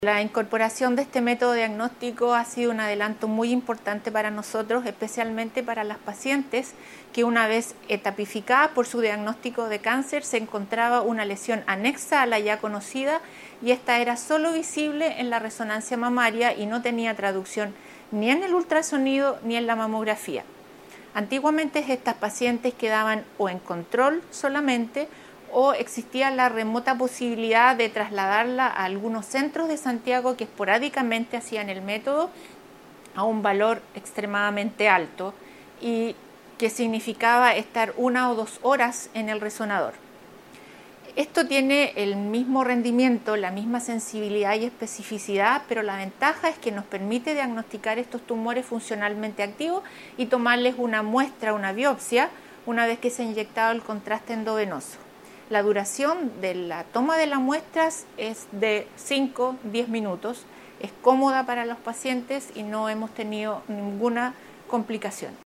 La incorporación de este método diagnóstico ha sido un adelanto muy importante para nosotros, especialmente para las pacientes que una vez etapificada por su diagnóstico de cáncer se encontraba una lesión anexa a la ya conocida y esta era solo visible en la resonancia mamaria y no tenía traducción ni en el ultrasonido ni en la mamografía. Antiguamente estas pacientes quedaban o en control solamente o existía la remota posibilidad de trasladarla a algunos centros de Santiago que esporádicamente hacían el método a un valor extremadamente alto y que significaba estar 1 o 2 horas en el resonador. Esto tiene el mismo rendimiento, la misma sensibilidad y especificidad, pero la ventaja es que nos permite diagnosticar estos tumores funcionalmente activos y tomarles una muestra, una biopsia, una vez que se ha inyectado el contraste endovenoso. La duración de la toma de las muestras es de 5-10 minutos, es cómoda para los pacientes y no hemos tenido ninguna complicación.